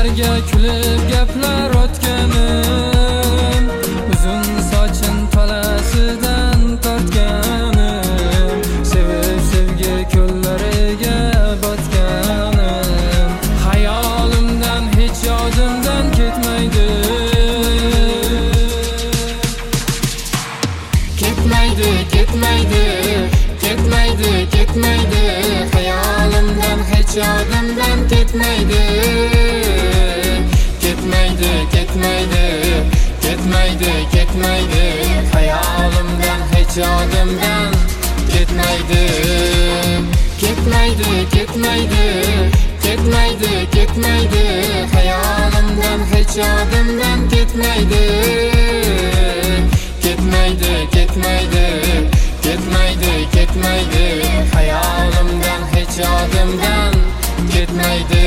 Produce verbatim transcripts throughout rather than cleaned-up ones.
ko'chaga kulib gaplar o'tganim, uzun sochin talasidan tortganim, sevib sevgi ko'llariga botganim, hayolimdan hech yodimdan ketmaydi. Ketmaydi, ketmaydi, ketmaydi, ketmaydi, hayolimdan hech yodimdan ketmaydi. Ketmaydi, ketmaydi, ketmaydi, ketmaydi, hayolimdan hech yodimdan ketmaydi. Ketmaydi, ketmaydi, ketmaydi, ketmaydi, hayolimdan hech yodimdan ketmaydi. Ketmaydi, ketmaydi, ketmaydi, ketmaydi, hayolimdan hech yodimdan ketmaydi.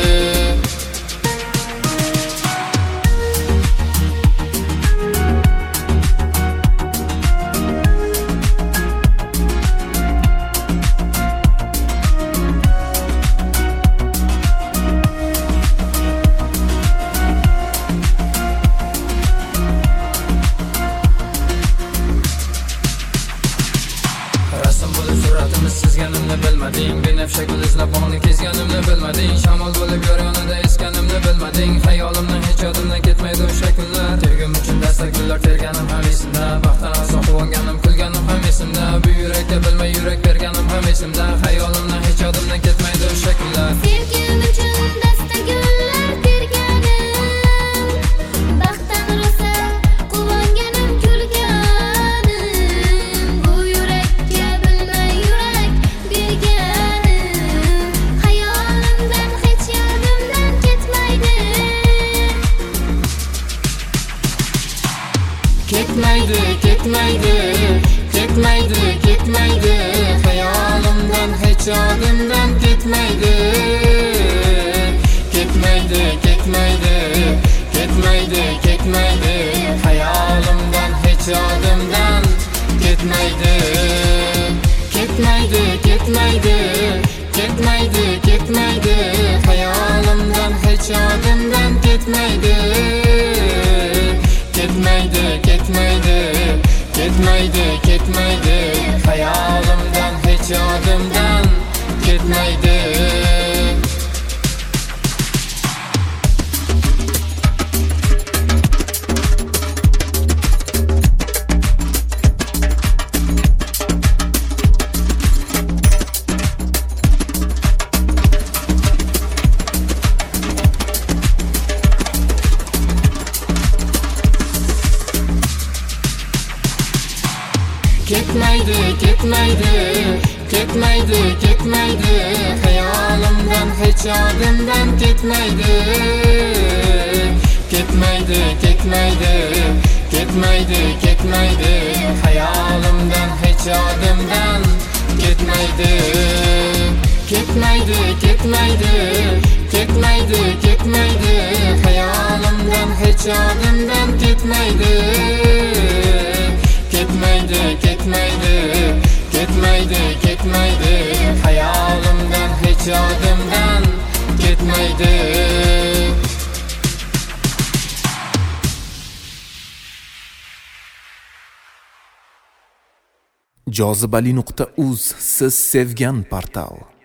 Suratimiz sizganimni bilmading, benafsha gul izlab ongni kezganimni bilmading, shamol bo'lib yor yonida esganimni bilmading, hayolimdan hech yodimdan ketmaydi o'sha kunlar. Tergim uchun dastak gullar terganim ham esimda, baxtdan aslo quvonganim kulganim ham esimda, bu yurakka bilmay yurak berganim ham esimda, hayolimdan hech yodimdan ketmaydi o'sha kunlar. Sevgim uchun dastak gullar terganim, baxtdan rosa quvonganim kulganim, bu yurakka bilmay yurak berganim, hayolimdan hech yodimdan ketmaydi. Ketmaydi, ketmaydi, ketmaydi, ketmaydi, hayolimdan hech yodimdan ketmaydi. Ketmaydi, ketmaydi, ketmaydi, ketmaydi, hayolimdan hech yodimdan ketmaydi. Ketmaydi, ketmaydi, ketmaydi, ketmaydi, hayolimdan hech yodimdan ketmaydi. Ketmaydi, ketmaydi, ketmaydi, ketmaydi, hayolimdan hech yodimdan ketmaydi. Ketmaydi, ketmaydi, ketmaydi, ketmaydi, hayolimdan hech yodimdan ketmaydi. Ketmaydi, ketmaydi, ketmaydi, ketmaydi, hayolimdan hech yodimdan ketmaydi. Ketmaydi, ketmaydi, ketmaydi, ketmaydi, hayolimdan hech yodimdan ketmaydi. Ketmaydi, ketmaydi, ketmaydi, ketmaydi, hayolimdan hech yodimdan ketmaydi. jozibali nuqta uz siz sevgan portal.